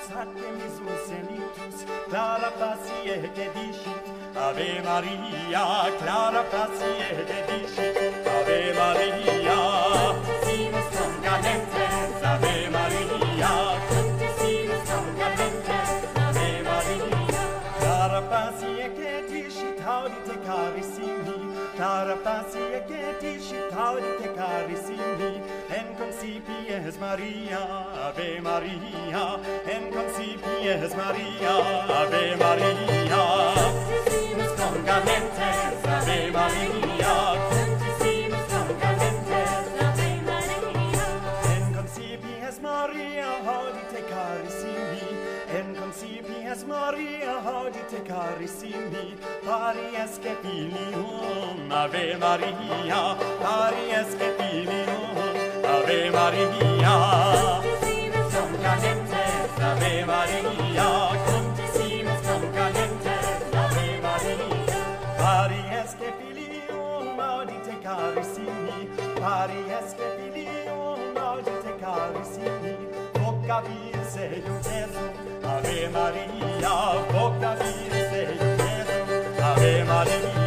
attemis senitus, clara facie dedicit, Ave Maria, clara facie dedicit, Ave Maria, simus congalentes, Ave Maria, simus congalentes, Ave Maria, clara facie dedicit, audite carissimi, clara facie dedicit, audite carissimi, en concipies Maria, Ave Maria, en concipies Maria, Ave Maria, simus congalentes, Ave Maria, simus congalentes, Ave Maria, en concipies Maria, audite carissimi, en concipies Maria, audite carissimi, pari esque filium, Ave Maria, pari esque filium, Ave Maria, simus congalentes, Ave Maria, simus congalentes, Ave Maria, pari esque filium, audite carissimi, pari esque filium, audite carissimi, voca vis eium Jesum, Ave Maria, voca vis eium Jesum, Ave Maria.